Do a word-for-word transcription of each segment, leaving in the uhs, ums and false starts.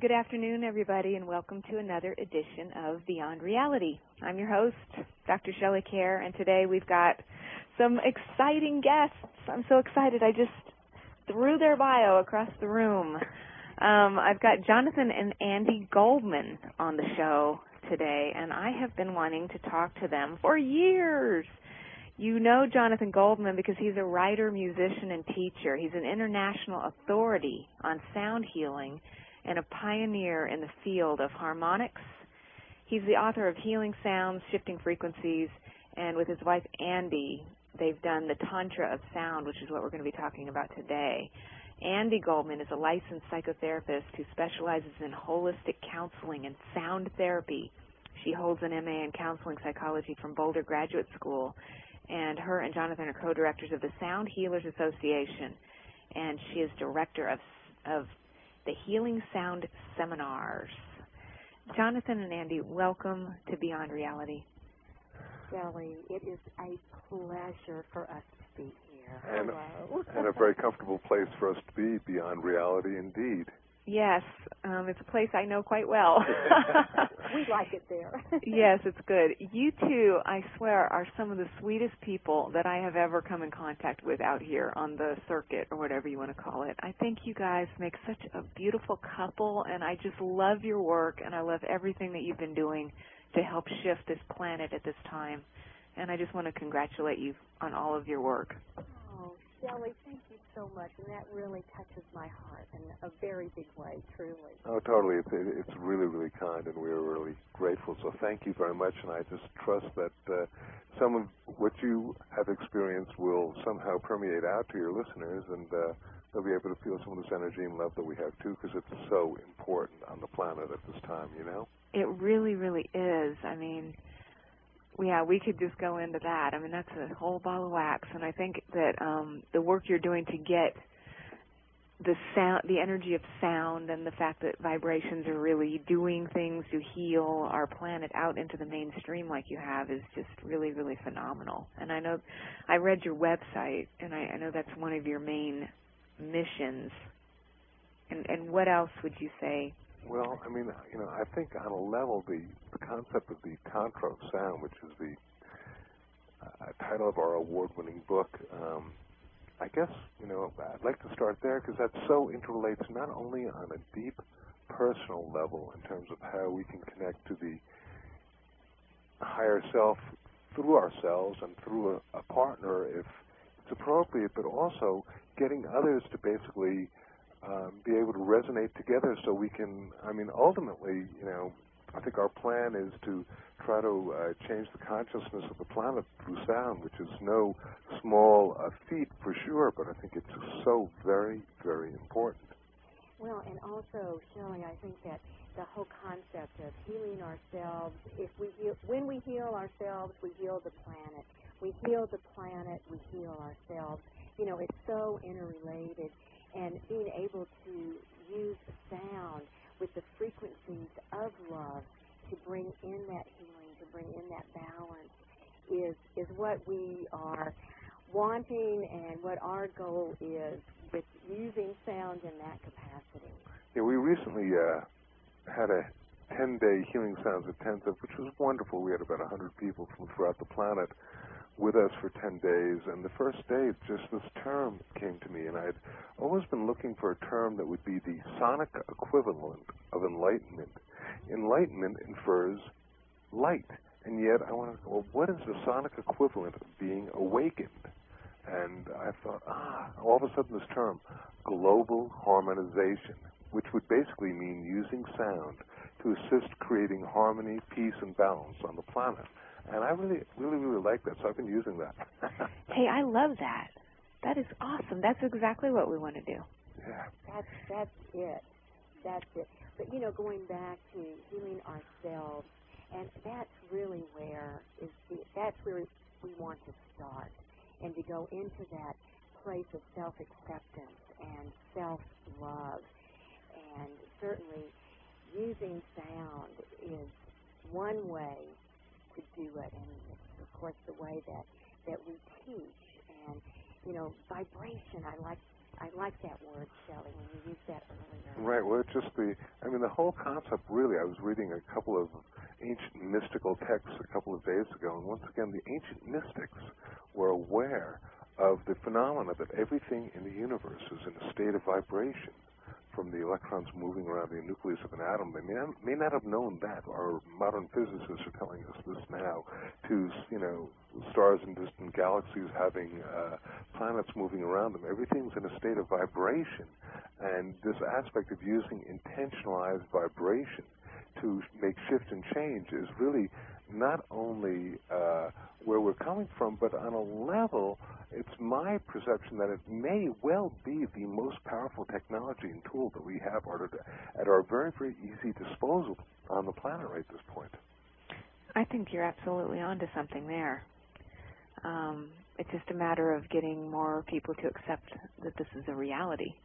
Good afternoon, everybody, and welcome to another edition of Beyond Reality. I'm your host, Doctor Shelley Kerr, and today we've got some exciting guests. I'm so excited. I just threw their bio across the room. Um, I've got Jonathan and Andy Goldman on the show today, and I have been wanting to talk to them for years. You know Jonathan Goldman because he's a writer, musician, and teacher. He's an international authority on sound healing and a pioneer in the field of harmonics. He's the author of Healing Sounds, Shifting Frequencies, and with his wife Andy, they've done the Tantra of Sound, which is what we're going to be talking about today. Andy Goldman is a licensed psychotherapist who specializes in holistic counseling and sound therapy. She holds an M A in counseling psychology from Boulder Graduate School, and her and Jonathan are co-directors of the Sound Healers Association, and she is director of of the Healing Sound Seminars. Jonathan and Andy, welcome to Beyond Reality. Shelley, it is a pleasure for us to be here. And, Hello. and a very comfortable place for us to be, Beyond Reality indeed. Yes, um, it's a place I know quite well. We like it there. Yes, it's good. You two, I swear, are some of the sweetest people that I have ever come in contact with out here on the circuit, or whatever you want to call it. I think you guys make such a beautiful couple, and I just love your work, and I love everything that you've been doing to help shift this planet at this time. And I just want to congratulate you on all of your work. Oh, Shelley, thank you so much, and that really touches my heart in a very big way, truly. Oh, totally. It's, it's really, really kind, and we're really grateful. So thank you very much, and I just trust that uh, some of what you have experienced will somehow permeate out to your listeners, and uh, they'll be able to feel some of this energy and love that we have, too, because it's so important on the planet at this time, you know? It really, really is. I mean, yeah, we could just go into that. I mean, that's a whole ball of wax, and I think that um, the work you're doing to get the sound, the energy of sound, and the fact that vibrations are really doing things to heal our planet out into the mainstream like you have is just really, really phenomenal. And I know, I read your website, and I, I know that's one of your main missions. And, and what else would you say? Well, I mean, you know, I think on a level, the, the concept of the Tantra of Sound, which is the uh, title of our award-winning book, um, I guess, you know, I'd like to start there because that so interrelates not only on a deep personal level in terms of how we can connect to the higher self through ourselves and through a, a partner if it's appropriate, but also getting others to basically Um, be able to resonate together so we can, I mean, ultimately, you know, I think our plan is to try to uh, change the consciousness of the planet through sound, which is no small uh, feat for sure, but I think it's so very, very important. Well, and also, Shelley, I think that the whole concept of healing ourselves, if we heal, when we heal ourselves, we heal the planet. We heal the planet, we heal ourselves. You know, it's so interrelated. And being able to use sound with the frequencies of love to bring in that healing, to bring in that balance is is what we are wanting and what our goal is with using sound in that capacity. Yeah, we recently uh, had a ten-day Healing Sounds Intensive, which was wonderful. We had about one hundred people from throughout the planet with us for ten days, and the first day, just this term came to me, and I'd always been looking for a term that would be the sonic equivalent of enlightenment. Enlightenment infers light, and yet I wanted, well, what is the sonic equivalent of being awakened? And I thought, ah, all of a sudden this term, global harmonization, which would basically mean using sound to assist creating harmony, peace, and balance on the planet. And I really, really, really like that, so I've been using that. Hey, I love that. That is awesome. That's exactly what we want to do. Yeah. That's, that's it. That's it. But, you know, going back to healing ourselves, and that's really where is the, that's where we want to start, and to go into that place of self-acceptance and self-love. And certainly using sound is one way to do it, and it's, of course, the way that, that we teach. And, you know, vibration, I like I like that word, Shelley, when you used that earlier. Right. Well, it's just the, I mean, the whole concept really, I was reading a couple of ancient mystical texts a couple of days ago, and once again, the ancient mystics were aware of the phenomena that everything in the universe is in a state of vibration, from the electrons moving around the nucleus of an atom. They may not, may not have known that. Our modern physicists are telling us this now, to, you know, stars in distant galaxies having uh, planets moving around them. Everything's in a state of vibration, and this aspect of using intentionalized vibration to make shift and change is really not only uh, where we're coming from, but on a level, it's my perception that it may well be the most powerful technology and tool that we have at our very, very easy disposal on the planet right at this point. I think you're absolutely onto something there. Um, it's just a matter of getting more people to accept that this is a reality.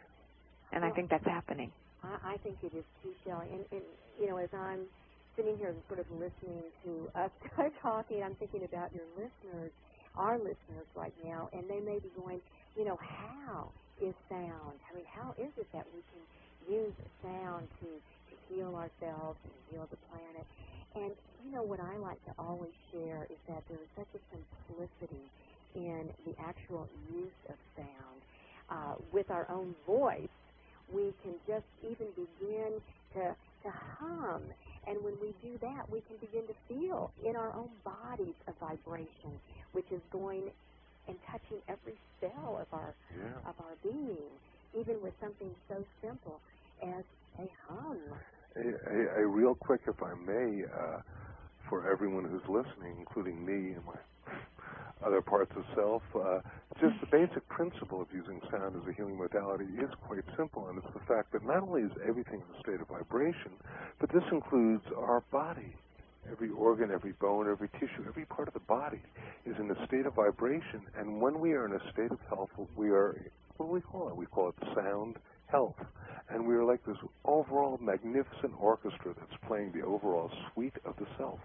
And well, I think that's happening. I, I think it is too, Shelley. And, and, you know, as I'm sitting here sort of listening to us talking, I'm thinking about your listeners, our listeners right now, and they may be going, you know, how is sound? I mean, how is it that we can use sound to, to heal ourselves and heal the planet? And, you know, what I like to always share is that there is such a simplicity in the actual use of sound. Uh, with our own voice, we can just even begin to, to hum. And when we do that, we can begin to feel in our own bodies a vibration, which is going and touching every cell of our yeah. of our being, even with something so simple as a hum. A, a, a real quick, if I may, uh, for everyone who's listening, including me and my other parts of self, uh, just the basic principle of using sound as a healing modality is quite simple, and it's the fact that not only is everything in a state of vibration, but this includes our body. Every organ, every bone, every tissue, every part of the body is in a state of vibration, and when we are in a state of health, we are, what do we call it? We call it sound health. And we are like this overall magnificent orchestra that's playing the overall suite of the self,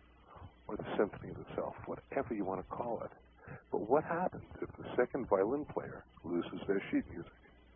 or the symphony of the self, whatever you want to call it. But what happens if the second violin player loses their sheet music?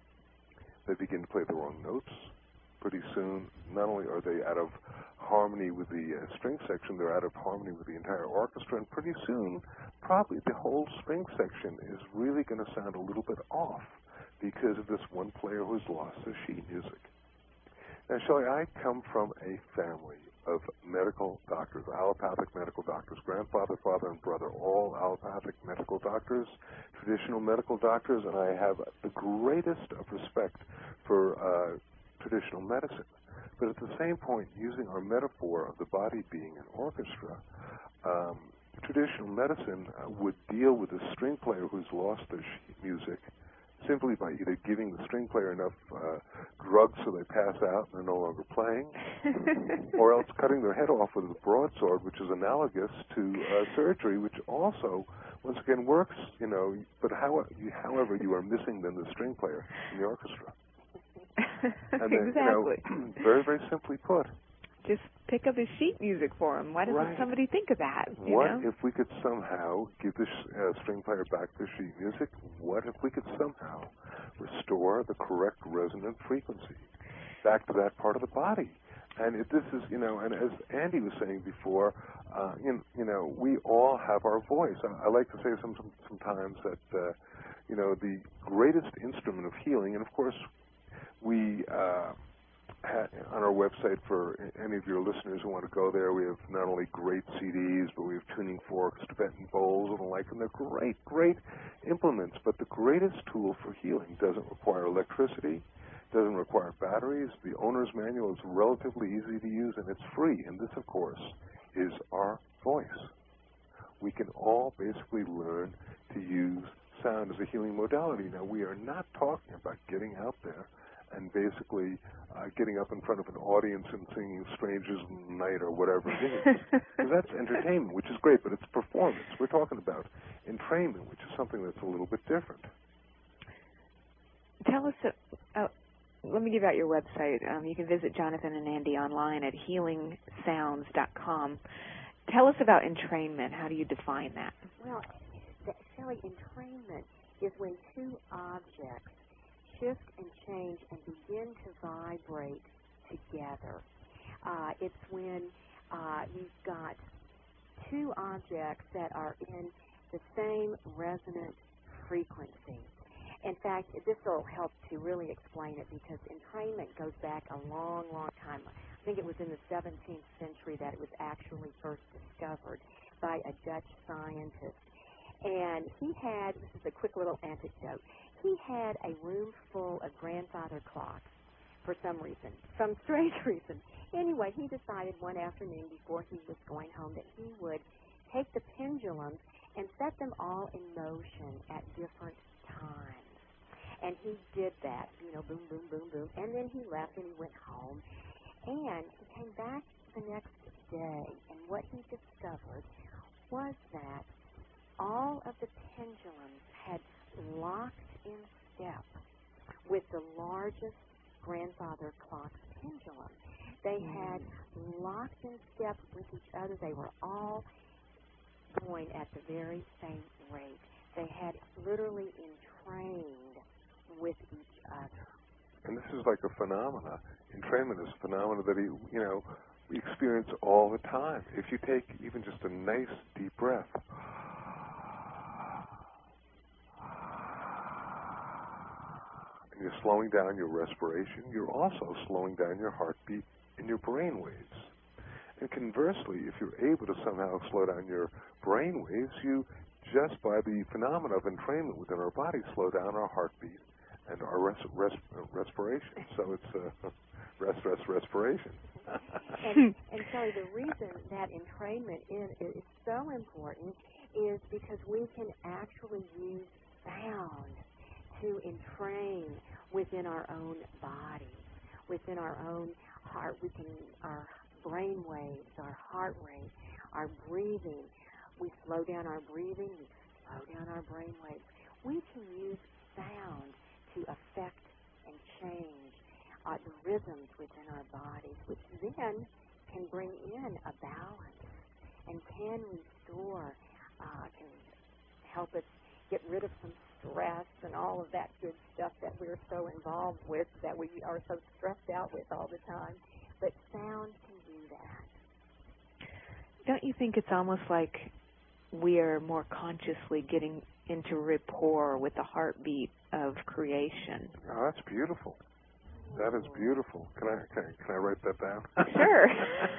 They begin to play the wrong notes. Pretty soon, not only are they out of harmony with the uh, string section, they're out of harmony with the entire orchestra, and pretty soon, probably the whole string section is really going to sound a little bit off because of this one player who's lost their sheet music. Now, Shelley, I come from a family of medical doctors, allopathic medical doctors, grandfather, father, and brother, all allopathic medical doctors, traditional medical doctors, and I have the greatest of respect for uh, traditional medicine. But at the same point, using our metaphor of the body being an orchestra, um, traditional medicine uh, would deal with a string player who's lost their sheet music simply by either giving the string player enough uh, drugs so they pass out and they're no longer playing, or else cutting their head off with a broadsword, which is analogous to uh, surgery, which also, once again, works, you know, but how, you, however, you are missing then the string player in the orchestra. And then, exactly. You know, very, very simply put, just pick up his sheet music for him. Why doesn't right. somebody think of that? You What know? if we could somehow give the sh- uh, string player back the sheet music? What if we could somehow restore the correct resonant frequency back to that part of the body? And if this is, you know, and as Andy was saying before, uh, you, you know, we all have our voice. I, I like to say some, some, sometimes that, uh, you know, the greatest instrument of healing, and of course, we... Uh, on our website, for any of your listeners who want to go there, we have not only great C Ds, but we have tuning forks, Tibetan bowls, and the like, and they're great, great implements. But the greatest tool for healing doesn't require electricity, doesn't require batteries. The owner's manual is relatively easy to use, and it's free. And this, of course, is our voice. We can all basically learn to use sound as a healing modality. Now, we are not talking about getting out there and basically uh, getting up in front of an audience and singing Strangers in the Night or whatever it is. Because that's entertainment, which is great, but it's performance. We're talking about entrainment, which is something that's a little bit different. Tell us, uh, uh, let me give out your website. Um, you can visit Jonathan and Andy online at healing sounds dot com. Tell us about entrainment. How do you define that? Well, Shelley, entrainment is when two objects shift and change and begin begin to vibrate together. Uh, it's when uh, you've got two objects that are in the same resonant frequency. In fact, this will help to really explain it because entrainment goes back a long, long time. I think it was in the seventeenth century that it was actually first discovered by a Dutch scientist. And he had, this is a quick little anecdote, he had a room full of grandfather clocks for some reason, some strange reason. Anyway, he decided one afternoon before he was going home that he would take the pendulums and set them all in motion at different times. And he did that, you know, boom, boom, boom, boom. And then he left and he went home. And he came back the next day, and what he discovered was that all of the pendulums had locked in step with the largest grandfather clock's pendulum. They had locked in step with each other. They were all going at the very same rate. They had literally entrained with each other. And this is like a phenomena. Entrainment is a phenomena that, you know, we experience all the time. If you take even just a nice deep breath, and you're slowing down your respiration, you're also slowing down your heartbeat and your brain waves. And conversely, if you're able to somehow slow down your brain waves, you, just by the phenomena of entrainment within our body, slow down our heartbeat and our res- res- respiration. So it's uh, rest, rest, respiration. and, and Shelley, the reason that entrainment is, is so important is because we can actually use sound to entrain within our own body, within our own heart. We can, our brain waves, our heart rate, our breathing. We slow down our breathing, we slow down our brain waves. We can use sound to affect and change uh, the rhythms within our bodies, which then can bring in a balance and can restore, uh, can help us get rid of some stress and all of that good stuff that we're so involved with, that we are so stressed out with all the time. But sound can do that. Don't you think it's almost like we are more consciously getting into rapport with the heartbeat of creation? Oh, that's beautiful. That is beautiful. Can I can, I, can I write that down? Sure.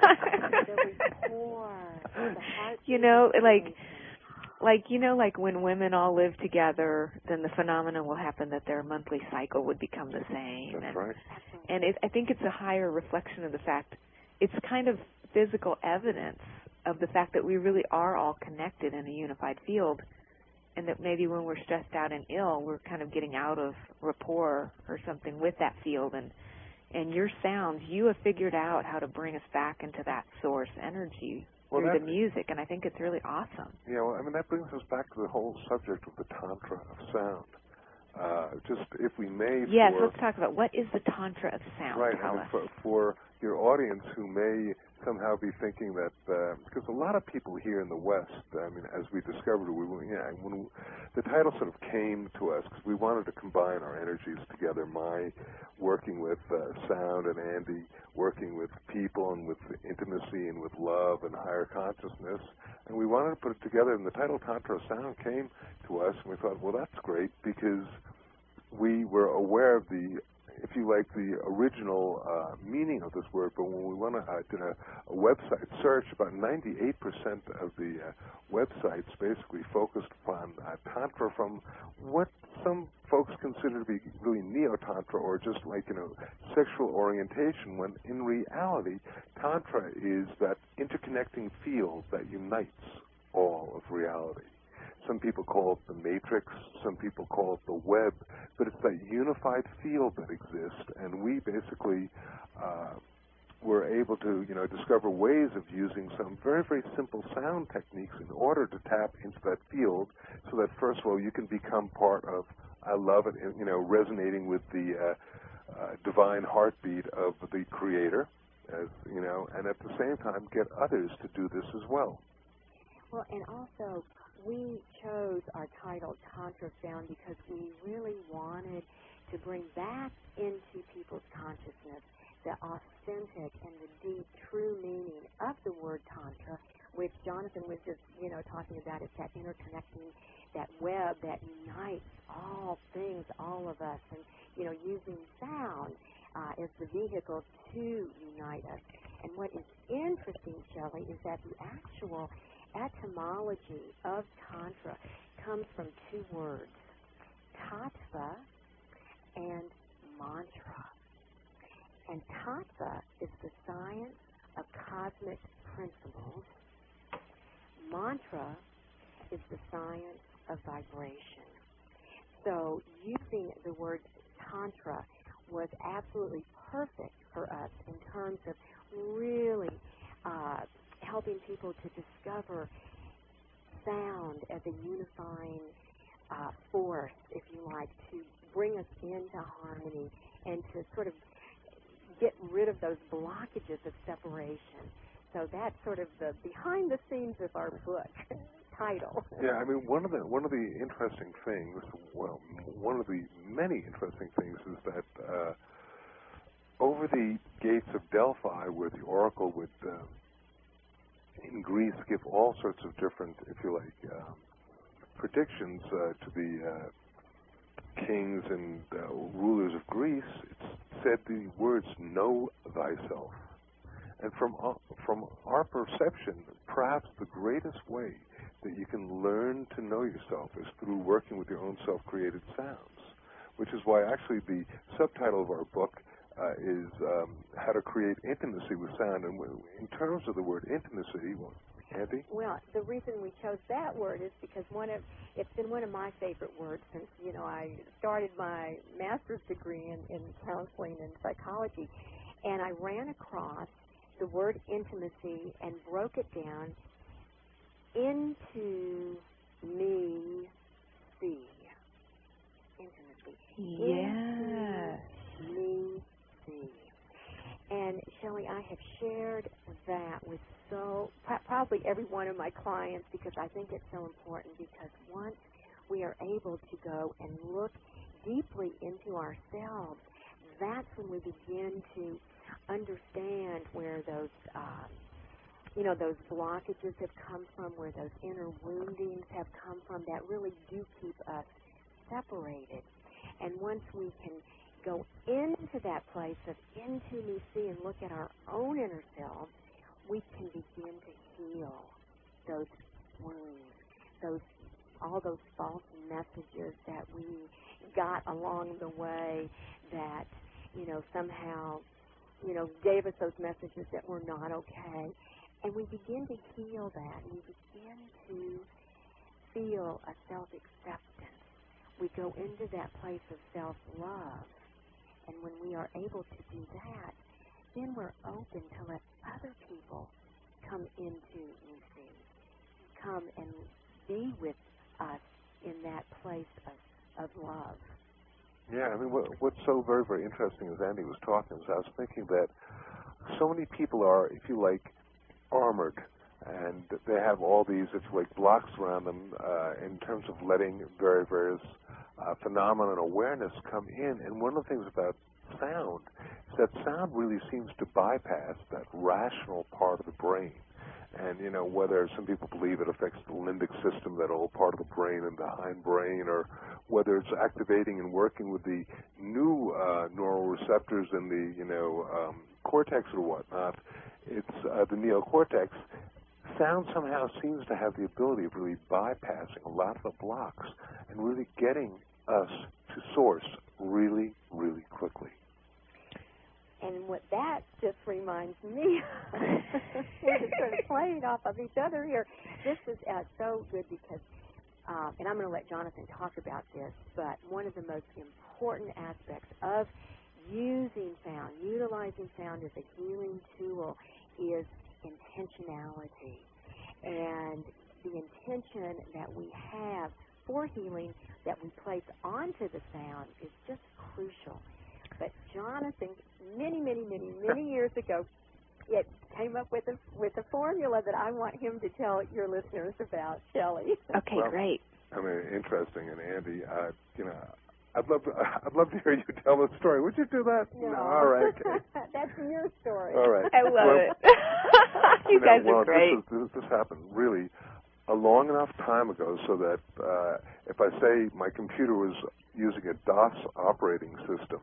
The rapport, the heartbeat. You know, like, like you know, like when women all live together, then the phenomenon will happen that their monthly cycle would become the same. That's and, right. And it, I think it's a higher reflection of the fact, it's kind of physical evidence of the fact that we really are all connected in a unified field, and that maybe when we're stressed out and ill, we're kind of getting out of rapport or something with that field. And and your sounds, you have figured out how to bring us back into that source energy well, through the music, and I think it's really awesome. Yeah, well, I mean, that brings us back to the whole subject of the tantra of sound. Uh, just if we may, yes, for, let's talk about what is the tantra of sound. Right, Tell I mean, us. for, for your audience who may somehow be thinking that, uh, because a lot of people here in the West, I mean, as we discovered, we were, yeah, when we, the title sort of came to us because we wanted to combine our energies together. My working with uh, sound, and Andy working with people and with intimacy and with love and higher consciousness, and we wanted to put it together. And the title Tantra of Sound came to us, and we thought, well, that's great because we were aware of the, if you like, the original uh, meaning of this word, but when we went uh, did a, a website search, about ninety-eight percent of the uh, websites basically focused upon uh, Tantra from what some folks consider to be really Neo-Tantra, or just like, you know, sexual orientation, when in reality, Tantra is that interconnecting field that unites all of reality. Some people call it the matrix, some people call it the web, but it's that unified field that exists, and we basically uh, were able to, you know, discover ways of using some very, very simple sound techniques in order to tap into that field, so that first of all you can become part of, I love it, you know, resonating with the uh, uh, divine heartbeat of the Creator, as you know, and at the same time get others to do this as well. Well, and also, we chose our title, Tantra Sound, because we really wanted to bring back into people's people's consciousness the authentic and the deep, true meaning of the word Tantra, which Jonathan was just, you know, talking about. It's that interconnecting, that web that unites all things, all of us, and, you know, using sound uh, as the vehicle to unite us. And what is interesting, Shelley, is that the actual etymology of Tantra comes from two words, tattva and mantra. And tattva is the science of cosmic principles. Mantra is the science of vibration. So using the word Tantra was absolutely perfect for us in terms of really uh, helping people to discover sound as a unifying uh, force, if you like, to bring us into harmony and to sort of get rid of those blockages of separation. So that's sort of the behind the scenes of our book title. Yeah, I mean, one of the one of the interesting things, well, one of the many interesting things is that uh, over the gates of Delphi, where the oracle would, uh, in Greece, give all sorts of different, if you like, um, predictions uh, to the uh, kings and uh, rulers of Greece, it said the words, know thyself. And from uh, from our perception, perhaps the greatest way that you can learn to know yourself is through working with your own self-created sounds, which is why actually the subtitle of our book uh, is um, How to Create Intimacy with Sound. And in terms of the word intimacy, well, Andy? Well, the reason we chose that word is because one of it's been one of my favorite words since, you know, I started my master's degree in, in counseling and psychology, and I ran across the word intimacy and broke it down into me see. Intimacy. Yeah. Into me see. And Shelley, I have shared that with so probably every one of my clients because I think it's so important, because once we are able to go and look deeply into ourselves, that's when we begin to understand where those, uh, you know, those blockages have come from, where those inner woundings have come from that really do keep us separated. And once we can go into that place of intimacy and look at our own inner self, we can begin to heal those wounds, those all those false messages that we got along the way that, you know, somehow, you know, gave us those messages that were not okay. And we begin to heal that. We begin to feel a self-acceptance. We go into that place of self-love. And when we are able to do that, then we're open to let other people come into U C, come and be with us in that place of, of love. Yeah, I mean, what, what's so very, very interesting as Andy was talking is I was thinking that so many people are, if you like, armored, and they have all these, if you like, blocks around them uh, in terms of letting very various uh, phenomena and awareness come in. And one of the things about sound is that sound really seems to bypass that rational part of the brain. And, you know, whether some people believe it affects the limbic system, that old part of the brain and the hindbrain, or whether it's activating and working with the new uh, neural receptors in the, you know, um, cortex or whatnot, it's uh, the neocortex. Sound somehow seems to have the ability of really bypassing a lot of the blocks and really getting us to source really, really quickly. And what that just reminds me of, we're just sort of playing off of each other here. This is uh, so good because, uh, and I'm going to let Jonathan talk about this, but one of the most important aspects of using sound, utilizing sound as a healing tool, is intentionality. And the intention that we have for healing that we place onto the sound is just crucial. But Jonathan, many, many, many, many years ago, it came up with a with a formula that I want him to tell your listeners about, Shelley. Okay, well, great. I mean, interesting. And Andy, uh, you know, I'd love to, I'd love to hear you tell the story. Would you do that? No. no all right. Okay. That's your story. All right. I love well, it. you, you know, guys well, are great. This, is, this, this happened really a long enough time ago so that uh, if I say my computer was using a DOS operating system,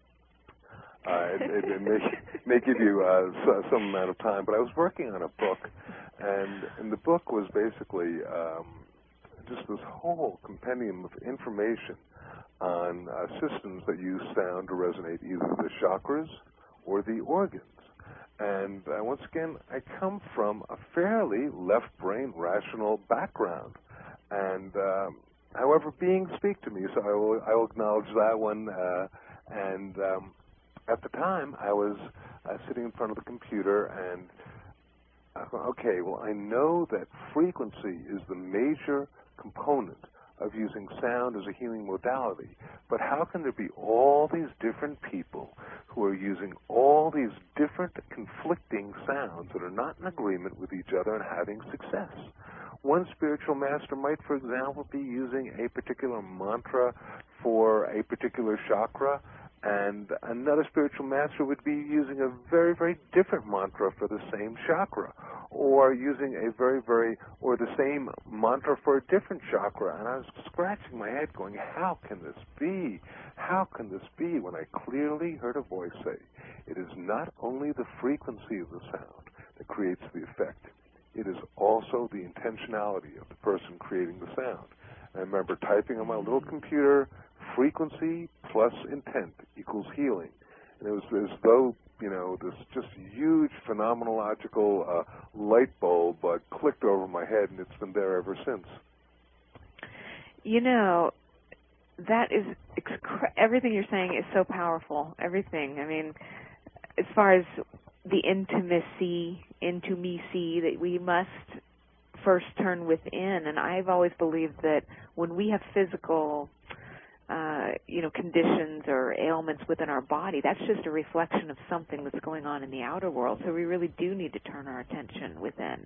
uh, it, it, it may, may give you uh, so, some amount of time. But I was working on a book, and, and the book was basically um, just this whole compendium of information on uh, systems that use sound to resonate either the chakras or the organs. And uh, once again, I come from a fairly left-brain rational background. And um, however, beings speak to me, so I will, I will acknowledge that one. Uh, and um, at the time, I was uh, sitting in front of the computer, and I thought, okay, well, I know that frequency is the major component of using sound as a healing modality, but how can there be all these different people who are using all these different conflicting sounds that are not in agreement with each other and having success? One spiritual master might, for example, be using a particular mantra for a particular chakra, and another spiritual master would be using a very, very different mantra for the same chakra, or using a very, very, or the same mantra for a different chakra. And I was scratching my head going, how can this be? How can this be? When I clearly heard a voice say, it is not only the frequency of the sound that creates the effect, it is also the intentionality of the person creating the sound. And I remember typing on my little computer, frequency plus intent equals healing. And it was as though, you know, this just huge phenomenological uh, light bulb uh, clicked over my head, and it's been there ever since. You know, that is, excre- everything you're saying is so powerful. Everything. I mean, as far as the intimacy, intimacy that we must first turn within. And I've always believed that when we have physical Uh, you know, conditions or ailments within our body, that's just a reflection of something that's going on in the outer world. So we really do need to turn our attention within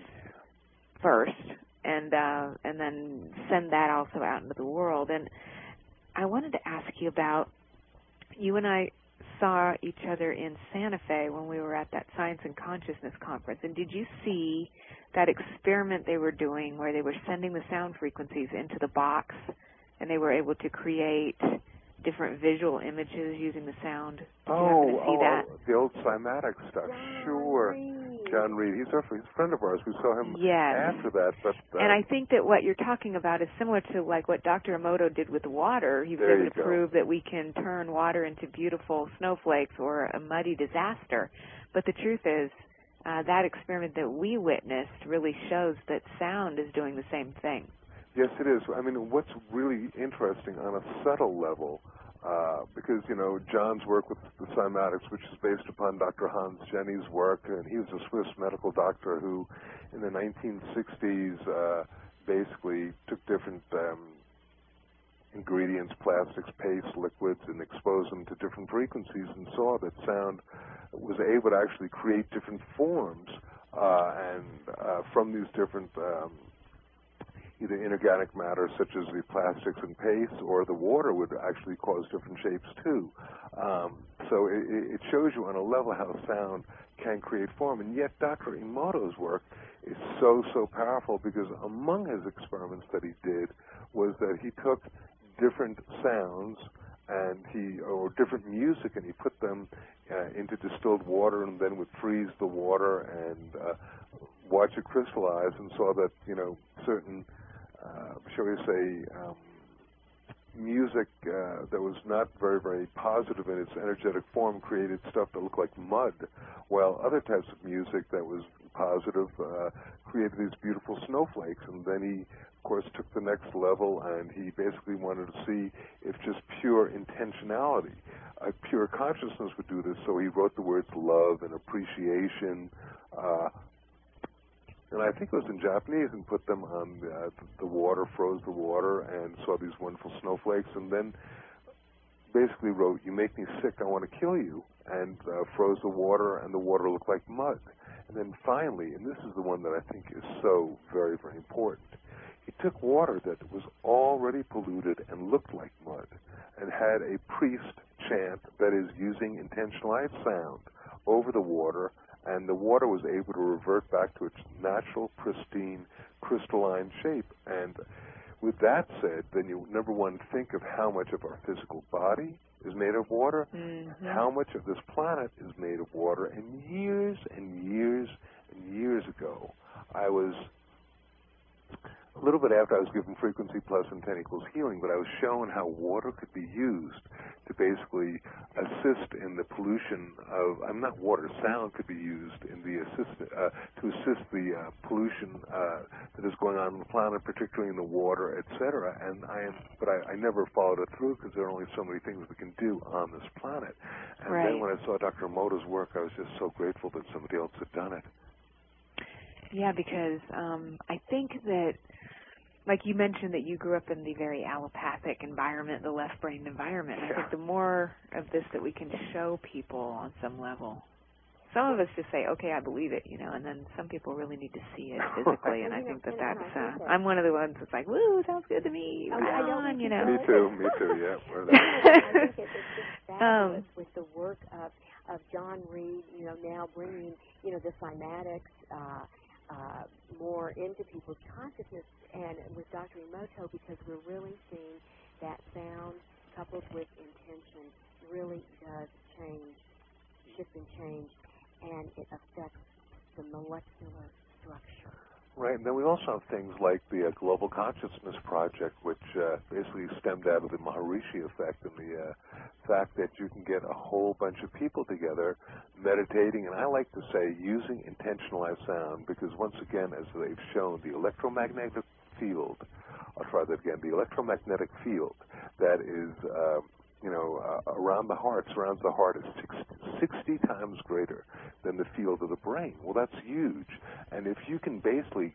first, and uh, and then send that also out into the world. And I wanted to ask you about, you and I saw each other in Santa Fe when we were at that Science and Consciousness conference. And did you see that experiment they were doing where they were sending the sound frequencies into the box, and they were able to create different visual images using the sound? Did oh, you happen to see oh, that? the old cymatic stuff. John Sure. Reed. John Reed. He's a, he's a friend of ours. We saw him Yes. after that. But, uh, and I think that what you're talking about is similar to like what Doctor Emoto did with water. He was There able you to go. prove that we can turn water into beautiful snowflakes or a muddy disaster. But the truth is, uh, that experiment that we witnessed really shows that sound is doing the same thing. Yes, it is. I mean, what's really interesting on a subtle level, uh, because, you know, John's work with the cymatics, which is based upon Doctor Hans Jenny's work, and he was a Swiss medical doctor who, in the nineteen sixties, uh, basically took different um, ingredients, plastics, paste, liquids, and exposed them to different frequencies, and saw that sound was able to actually create different forms, uh, and uh, from these different um, either inorganic matter such as the plastics and paste, or the water would actually cause different shapes too. Um, so it, it shows you on a level how sound can create form. And yet Doctor Emoto's work is so, so powerful, because among his experiments that he did was that he took different sounds and he, or different music, and he put them uh, into distilled water, and then would freeze the water and uh, watch it crystallize, and saw that, you know, certain Uh, shall we say, um, music uh, that was not very, very positive in its energetic form created stuff that looked like mud, while other types of music that was positive uh, created these beautiful snowflakes. And then he, of course, took the next level, and he basically wanted to see if just pure intentionality, uh, pure consciousness would do this. So he wrote the words love and appreciation, uh, and I think it was in Japanese, and put them on uh, the water, froze the water, and saw these wonderful snowflakes, and then basically wrote, "You make me sick, I want to kill you," and uh, froze the water, and the water looked like mud. And then finally, and this is the one that I think is so very, very important, he It took water that was already polluted and looked like mud and had a priest chant, that is, using intentionalized sound over the water, and the water was able to revert back to its natural, pristine, crystalline shape. And with that said, then you, number one, think of how much of our physical body is made of water, mm-hmm. how much of this planet is made of water. And years and years and years ago, I was, a little bit after I was given Frequency Plus and ten equals healing, but I was shown how water could be used to basically assist in the pollution of, I'm not water, sound could be used in the assist, uh, to assist the uh, pollution uh, that is going on in the planet, particularly in the water, et cetera. And I am, but I, I never followed it through because there are only so many things we can do on this planet. And right. then when I saw Doctor Emoto's work, I was just so grateful that somebody else had done it. Yeah, because um, I think that, like you mentioned, that you grew up in the very allopathic environment, the left-brained environment. Yeah. I think the more of this that we can show people on some level, some of us just say, okay, I believe it, you know, and then some people really need to see it physically, and I think that that's, uh, I'm one of the ones that's like, woo, sounds good to me, right on, you know. Me too, me too, yeah. I think it's just fabulous um, with the work of, of John Reed, you know, now bringing, you know, the cymatics, uh, Uh, more into people's consciousness, and with Doctor Emoto, because we're really seeing that sound coupled with intention really does change, shift and change, and it affects the molecular structure. Right, and then we also have things like the uh, Global Consciousness Project, which uh, basically stemmed out of the Maharishi effect and the uh, fact that you can get a whole bunch of people together meditating, and I like to say using intentionalized sound, because once again, as they've shown, the electromagnetic field, I'll try that again, the electromagnetic field that is, uh, you know, uh, around the heart, surrounds the heart, is sixty times greater than the field of the brain. Well, that's huge. And if you can basically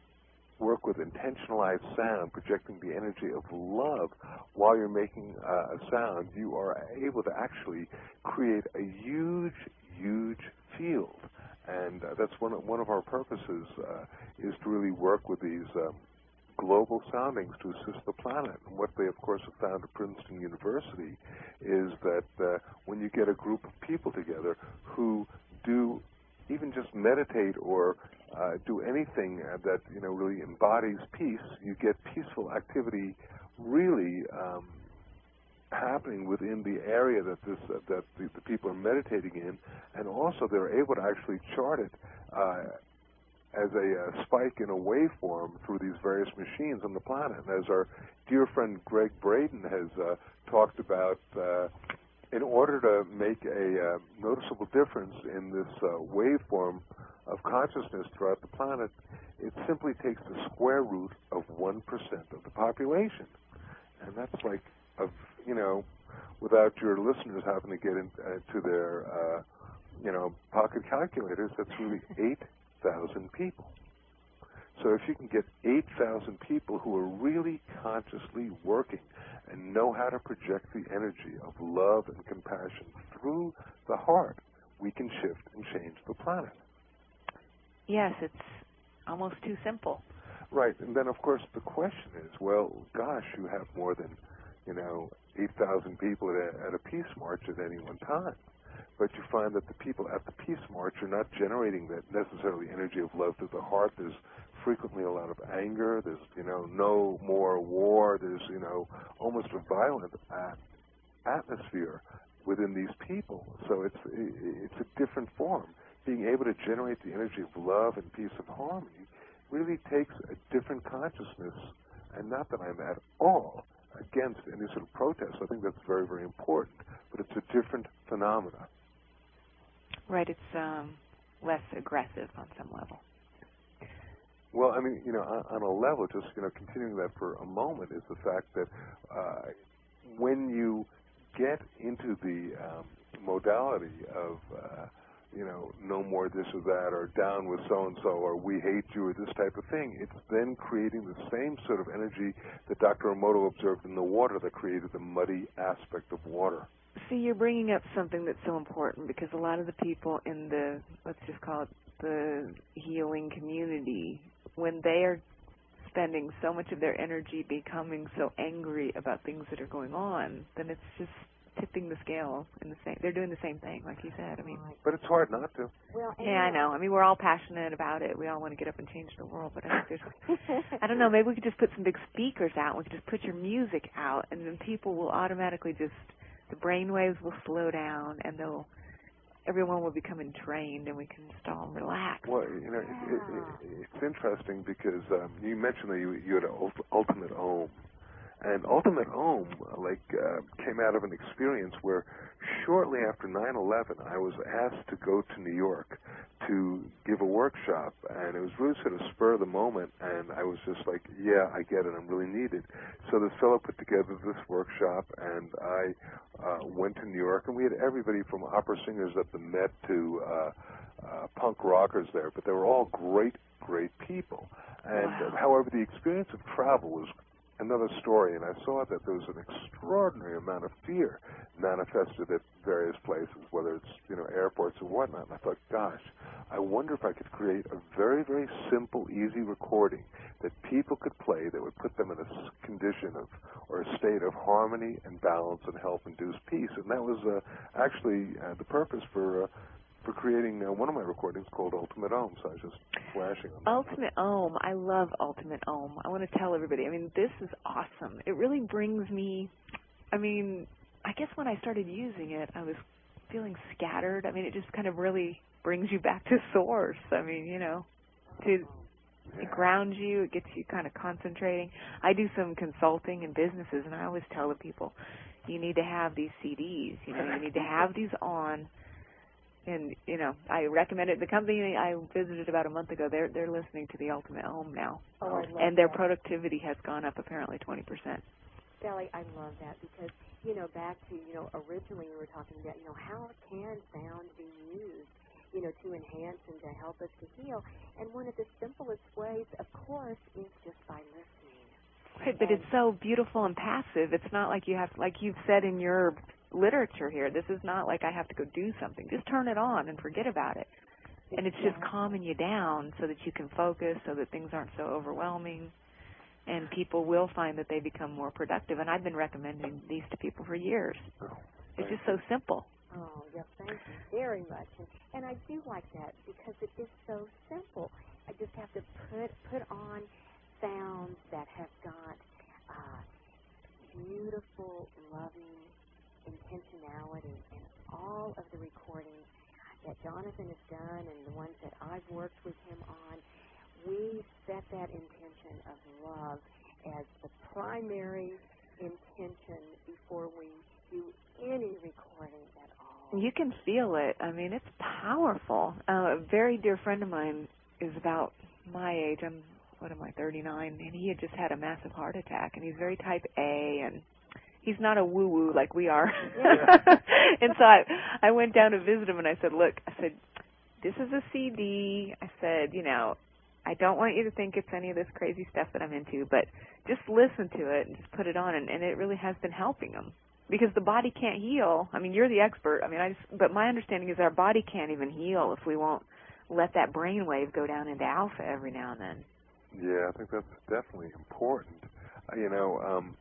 work with intentionalized sound, projecting the energy of love while you're making uh, a sound, you are able to actually create a huge, huge field. And uh, that's one of, one of our purposes, uh, is to really work with these um, global soundings to assist the planet. And what they, of course, have found at Princeton University is that uh, when you get a group of people together who do even just meditate or uh, do anything that, you know, really embodies peace, you get peaceful activity really um, happening within the area that this uh, that the, the people are meditating in, and also they're able to actually chart it uh, as a uh, spike in a waveform through these various machines on the planet. And as our dear friend Greg Braden has uh, talked about, uh, in order to make a uh, noticeable difference in this uh, waveform of consciousness throughout the planet, it simply takes the square root of one percent of the population. And that's like, of, you know, without your listeners having to get into uh, their, uh, you know, pocket calculators, that's really eight thousand people. So if you can get eight thousand people who are really consciously working and know how to project the energy of love and compassion through the heart, we can shift and change the planet. Yes, it's almost too simple. Right, and then of course the question is, well, gosh, you have more than, you know, eight thousand people at a, at a peace march at any one time. But you find that the people at the peace march are not generating that necessarily energy of love through the heart. There's frequently a lot of anger. There's, you know, no more war. There's, you know, almost a violent at- atmosphere within these people. So it's it's a different form. Being able to generate the energy of love and peace and harmony really takes a different consciousness, and not that I'm at all against any sort of protest. I think that's very, very important, but it's a different phenomena. Right, it's um, less aggressive on some level. Well, I mean, you know, on, on a level, just, you know, continuing that for a moment, is the fact that uh, when you get into the um, modality of, uh, you know, no more this or that, or down with so-and-so, or we hate you, or this type of thing, it's then creating the same sort of energy that Doctor Emoto observed in the water that created the muddy aspect of water. See, you're bringing up something that's so important, because a lot of the people in the, let's just call it the healing community, when they are spending so much of their energy becoming so angry about things that are going on, then it's just tipping the scale in the same. They're doing the same thing, like you said. I mean, but it's hard not to. Well, yeah, I know. I mean, we're all passionate about it. We all want to get up and change the world, but I think there's, I don't know. Maybe we could just put some big speakers out. And we could just put your music out, and then people will automatically just the brain waves will slow down, and they'll. Everyone will become entrained, and we can just all relax. Well, you know, yeah. it, it, it, it's interesting because um, you mentioned that you, you had an Ultimate Om, and Ultimate Om, like, uh, came out of an experience where shortly after nine eleven, I was asked to go to New York to give a workshop, and it was really sort of spur of the moment, and I was just like, yeah, I get it, I'm really needed. So this fellow put together this workshop, and I uh, went to New York, and we had everybody from opera singers at the Met to uh, uh, punk rockers there, but they were all great, great people. And wow. uh, however, the experience of travel was another story, and I saw that there was an extraordinary amount of fear manifested at various places, whether it's, you know, airports or whatnot. And I thought, gosh, I wonder if I could create a very, very simple, easy recording that people could play that would put them in a condition of, or a state of harmony and balance and help induce peace. And that was uh, actually uh, the purpose for uh, for creating uh, one of my recordings called Ultimate Om, so I was just flashing on that. Ultimate Om. I love Ultimate Om. I want to tell everybody, I mean, this is awesome. It really brings me, I mean, I guess when I started using it, I was feeling scattered. I mean, it just kind of really brings you back to source. I mean, you know, to, Yeah. to ground you. It gets you kind of concentrating. I do some consulting in businesses, and I always tell the people, you need to have these C Ds. You know, you need to have these on. And, you know, I recommend it. The company I visited about a month ago, they're they're listening to the Ultimate Om now. Oh, I love and their that. productivity has gone up apparently twenty percent. Sally, I love that because, you know, back to, you know, originally we were talking about, you know, how can sound be used, you know, to enhance and to help us to heal. And one of the simplest ways, of course, is just by listening. Right, but and it's so beautiful and passive. It's not like you have, like you've said in your literature here, this is not like I have to go do something. Just turn it on and forget about it. And it's just calming you down so that you can focus, so that things aren't so overwhelming. And people will find that they become more productive. And I've been recommending these to people for years. Oh, it's just so simple. Oh, yes, thank you very much. And, and I do like that because it is so simple. I just have to put put on sounds that have got uh, beautiful, loving intentionality in all of the recordings that Jonathan has done and the ones that I've worked with him on. We set that intention of love as the primary intention before we do any recording at all. You can feel it. I mean, it's powerful. Uh, a very dear friend of mine is about my age. I'm, what am I, thirty-nine, and he had just had a massive heart attack, and he's very type A, and he's not a woo-woo like we are. Yeah. And so I, I went down to visit him, and I said, look, I said, this is a C D. I said, you know, I don't want you to think it's any of this crazy stuff that I'm into, but just listen to it and just put it on, and, and it really has been helping him. Because the body can't heal. I mean, you're the expert. I mean, I just, but my understanding is our body can't even heal if we won't let that brain wave go down into alpha every now and then. Yeah, I think that's definitely important. Uh, you know, um,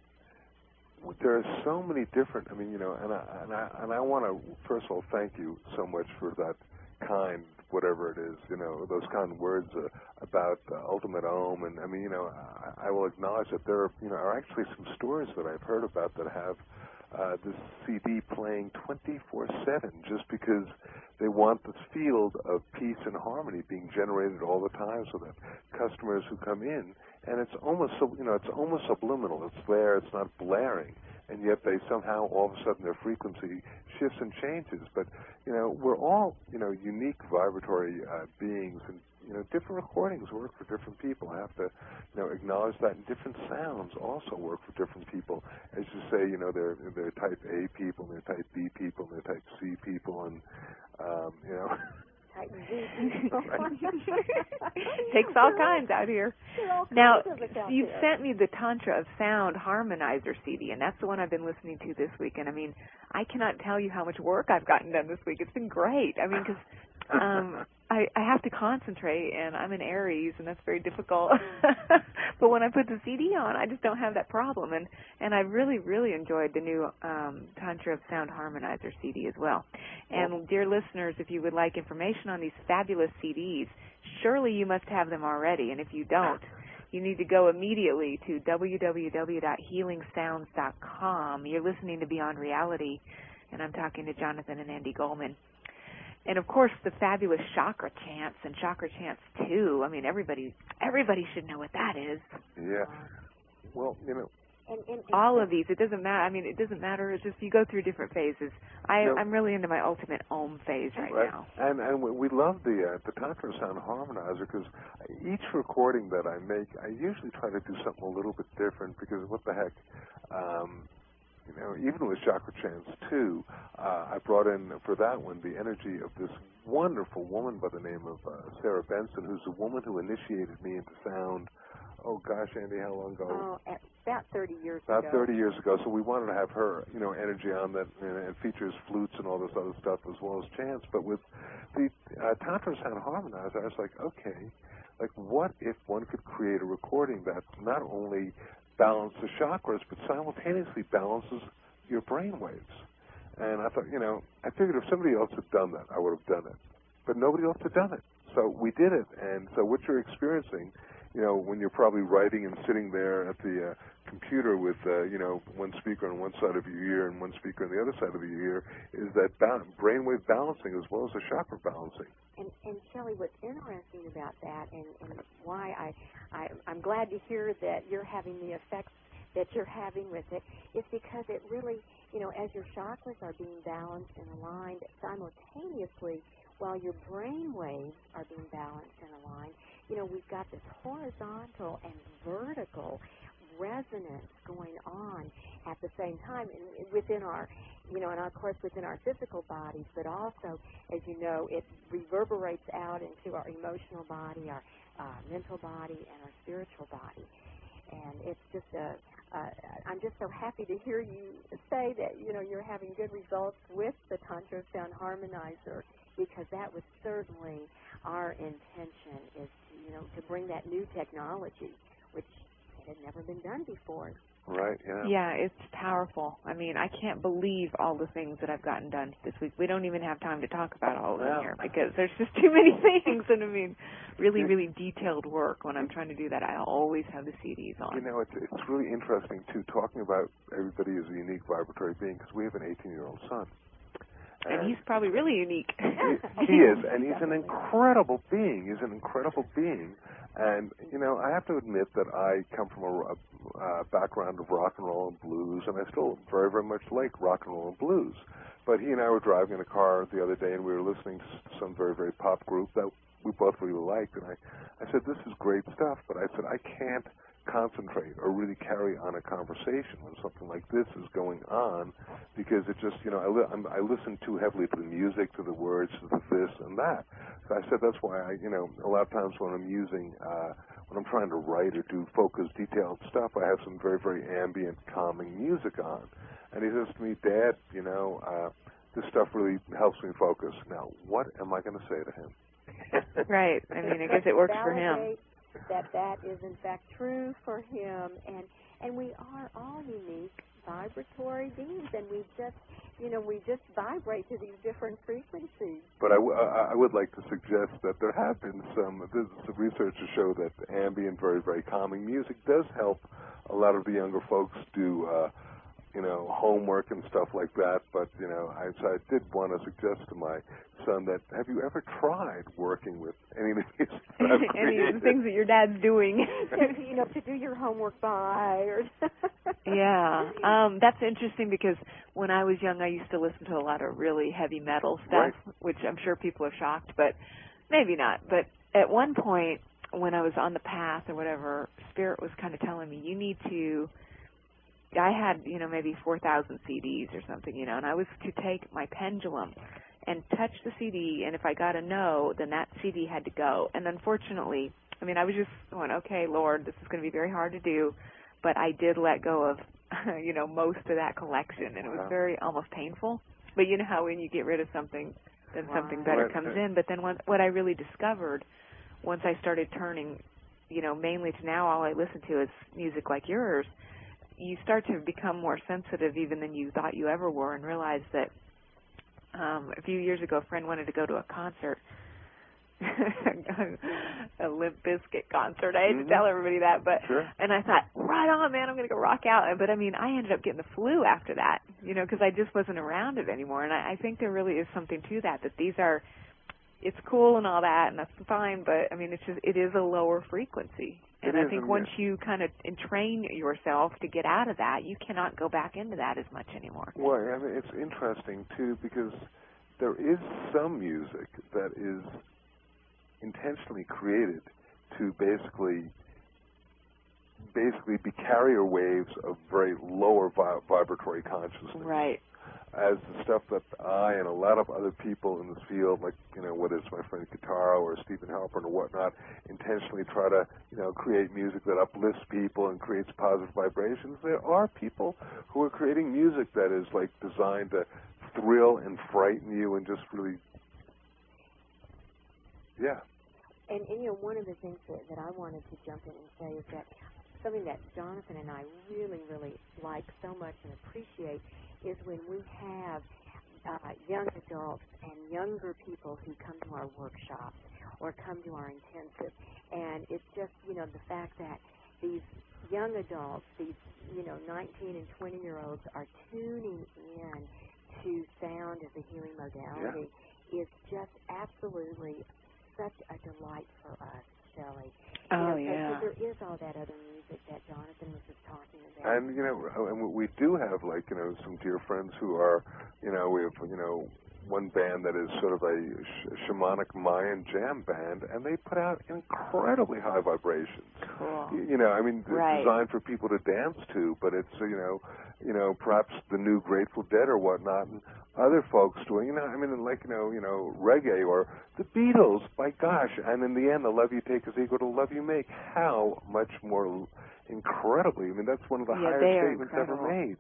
there are so many different. I mean, you know, and I and I and I want to first of all thank you so much for that kind, whatever it is, you know, those kind words uh, about uh, Ultimate Om. And I mean, you know, I, I will acknowledge that there are, you know, are actually some stores that I've heard about that have uh, this C D playing twenty-four seven, just because they want this field of peace and harmony being generated all the time, so that customers who come in, and it's almost, you know, it's almost subliminal. It's there. It's not blaring. And yet they somehow, all of a sudden, their frequency shifts and changes. But, you know, we're all, you know, unique vibratory uh, beings, and, you know, different recordings work for different people. I have to, you know, acknowledge that. And different sounds also work for different people. As you say, you know, they're, they're type A people, they're type B people, they're type C people, and, um, you know... Type Z. Takes all kinds out here. All Now, kinds of us out you've there. sent me the Tantra of Sound Harmonizer C D, and that's the one I've been listening to this week. And I mean, I cannot tell you how much work I've gotten done this week. It's been great. I mean, because um, I, I have to concentrate, and I'm an Aries, and that's very difficult. But when I put the C D on, I just don't have that problem. And, and I really, really enjoyed the new um, Tantra of Sound Harmonizer C D as well. And, well, dear listeners, if you would like information on these fabulous C Ds, surely you must have them already. And if you don't, you need to go immediately to w w w dot healing sounds dot com. You're listening to Beyond Reality, and I'm talking to Jonathan and Andy Goldman. And, of course, the fabulous chakra chants and chakra chants, too. I mean, everybody everybody should know what that is. Yeah. Well, you know. And, and, and all of these, it doesn't matter. I mean, it doesn't matter. It's just you go through different phases. I, you know, I'm really into my ultimate Om phase right, right. now. And and we love the uh, the Tantra Sound Harmonizer because each recording that I make, I usually try to do something a little bit different because what the heck. Um, You know, even with chakra chants, too, uh, I brought in, for that one, the energy of this wonderful woman by the name of uh, Sarah Benson, who's a woman who initiated me into sound, oh, gosh, Andy, how long ago? Oh, about thirty years about ago. About thirty years ago. So we wanted to have her, you know, energy on that, and it features flutes and all this other stuff as well as chants. But with the uh, Tantra Sound Harmonizer, I was like, okay, like, what if one could create a recording that not only balance the chakras, but simultaneously balances your brain waves. And I thought, you know, I figured if somebody else had done that, I would have done it. But nobody else had done it. So we did it. And so what you're experiencing, you know, when you're probably writing and sitting there at the uh, computer with, uh, you know, one speaker on one side of your ear and one speaker on the other side of your ear, is that ba- brainwave balancing as well as the chakra balancing. And, and Shelley, what's interesting about that, and, and why I, I, I'm glad to hear that you're having the effects that you're having with it, is because it really, you know, as your chakras are being balanced and aligned simultaneously, while your brain waves are being balanced and aligned, you know, we've got this horizontal and vertical resonance going on at the same time within our, you know, and of course within our physical bodies, but also, as you know, it reverberates out into our emotional body, our uh, mental body, and our spiritual body. And it's just a, uh, I'm just so happy to hear you say that, you know, you're having good results with the Tantra Sound Harmonizer, because that was certainly our intention, is to, you know, to bring that new technology, which had never been done before. Right, yeah. Yeah, it's powerful. I mean, I can't believe all the things that I've gotten done this week. We don't even have time to talk about all of them yeah. here because there's just too many things. And, I mean, really, really detailed work. When I'm trying to do that, I always have the C Ds on. You know, it's, it's really interesting, too, talking about everybody as a unique vibratory being, because we have an eighteen-year-old son. And, and he's probably really unique. He, he is, and he's an incredible being. He's an incredible being. And, you know, I have to admit that I come from a, a background of rock and roll and blues, and I still very, very much like rock and roll and blues. But he and I were driving in a car the other day, and we were listening to some very, very pop group that we both really liked. And I, I said, this is great stuff, but I said, I can't concentrate or really carry on a conversation when something like this is going on, because it just, you know, I, li- I'm, I listen too heavily to the music, to the words, to the this and that. So I said that's why I, you know, a lot of times when I'm using, uh, when I'm trying to write or do focused, detailed stuff, I have some very, very ambient, calming music on. And he says to me, Dad, you know, uh, this stuff really helps me focus. Now, what am I going to say to him? Right. I mean, I guess it works for him. That that is in fact true for him, and and we are all unique vibratory beings, and we just, you know, we just vibrate to these different frequencies. But I, w- I would like to suggest that there have been some, there's some research to show that ambient, very, very calming music does help a lot of the younger folks do, uh, you know, homework and stuff like that. But, you know, I, so I did want to suggest to my son that, have you ever tried working with any of these any of the things that your dad's doing? to, you know, to do your homework by. Or yeah. Um, that's interesting because when I was young, I used to listen to a lot of really heavy metal stuff, right. which I'm sure people are shocked, but maybe not. But at one point, when I was on the path or whatever, Spirit was kind of telling me, you need to, I had, you know, maybe four thousand C Ds or something, you know, and I was to take my pendulum and touch the C D, and if I got a no, then that C D had to go. And unfortunately, I mean, I was just going, okay, Lord, this is going to be very hard to do, but I did let go of, you know, most of that collection, and it was very almost painful. But you know how when you get rid of something, then right. something better right. comes in. But then what, what I really discovered once I started turning, you know, mainly to now all I listen to is music like yours, you start to become more sensitive even than you thought you ever were, and realize that um, a few years ago a friend wanted to go to a concert, a Limp Bizkit concert. I hate mm-hmm. to tell everybody that, but sure. and I thought, right on, man, I'm going to go rock out. But I mean, I ended up getting the flu after that, you know, because I just wasn't around it anymore. And I, I think there really is something to that. That these are, it's cool and all that, and that's fine. But I mean, it's just it is a lower frequency. And it I is, think and once yeah. you kind of entrain yourself to get out of that, you cannot go back into that as much anymore. Well, I mean, it's interesting too, because there is some music that is intentionally created to basically basically be carrier waves of very lower vi- vibratory consciousness. Right. As the stuff that I and a lot of other people in this field, like, you know, whether it's my friend Guitaro or Stephen Halpern or whatnot, intentionally try to, you know, create music that uplifts people and creates positive vibrations. There are people who are creating music that is, like, designed to thrill and frighten you and just really, yeah. And, and, you know, one of the things that, that I wanted to jump in and say is that something that Jonathan and I really, really like so much and appreciate is when we have uh, young adults and younger people who come to our workshops or come to our intensive. And it's just, you know, the fact that these young adults, these, you know, nineteen and twenty-year-olds are tuning in to sound as a healing modality yeah. is just absolutely such a delight for us, Shelley. Oh, you know, yeah. There is all that other music that Jonathan was just talking about. And, you know, and we do have, like, you know, some dear friends who are, you know, we have, you know, one band that is sort of a sh- shamanic Mayan jam band, and they put out incredibly high vibrations. Cool. You, you know, I mean, right. designed for people to dance to, but it's, you know, you know, perhaps the new Grateful Dead or whatnot, and other folks doing, you know, I mean, like, you know, you know, reggae or the Beatles, by gosh, and in the end, the love you take is equal to the love you make. How much more incredibly, I mean, that's one of the yeah, highest statements incredible. ever made.